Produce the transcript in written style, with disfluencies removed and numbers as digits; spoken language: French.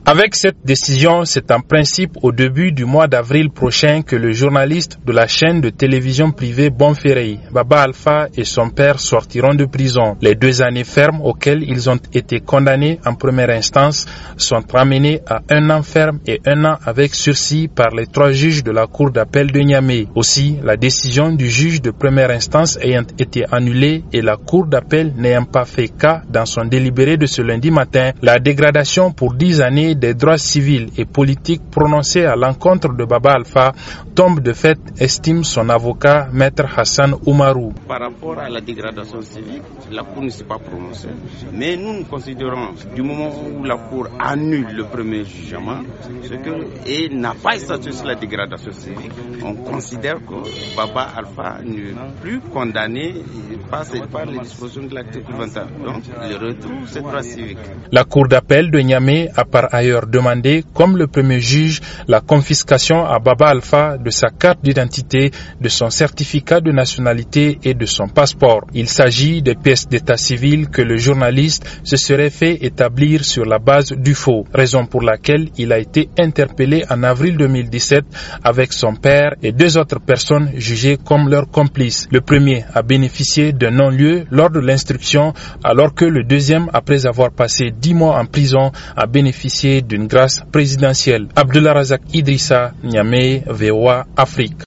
Avec cette décision, c'est en principe au début du mois d'avril prochain que le journaliste de la chaîne de télévision privée Bonferré, Baba Alpha et son père sortiront de prison. Les 2 années fermes auxquelles ils ont été condamnés en première instance sont ramenées à 1 an ferme et 1 an avec sursis par les 3 juges de la cour d'appel de Niamey. Aussi, la décision du juge de première instance ayant été annulée et la cour d'appel n'ayant pas fait cas dans son délibéré de ce lundi matin, la dégradation pour 10 années des droits civils et politiques prononcés à l'encontre de Baba Alpha tombe de fait, estime son avocat, Maître Hassan Oumarou. Par rapport à la dégradation civique, la Cour ne s'est pas prononcée. Mais nous considérons, du moment où la Cour annule le premier jugement, et n'a pas statué sur la dégradation civique, on considère que Baba Alpha n'est plus condamné par les dispositions de l'article 21. Donc, il retrouve ses droits civiques. La Cour d'appel de Niamey a par ailleurs demandé, comme le premier juge, la confiscation à Baba Alpha de sa carte d'identité, de son certificat de nationalité et de son passeport. Il s'agit des pièces d'état civil que le journaliste se serait fait établir sur la base du faux, raison pour laquelle il a été interpellé en avril 2017 avec son père et 2 autres personnes jugées comme leurs complices. Le premier a bénéficié d'un non-lieu lors de l'instruction, alors que le deuxième, après avoir passé 10 mois en prison, a bénéficié d'une grâce présidentielle. Abdullah Razak Idrissa, Niamey, VOA Afrique.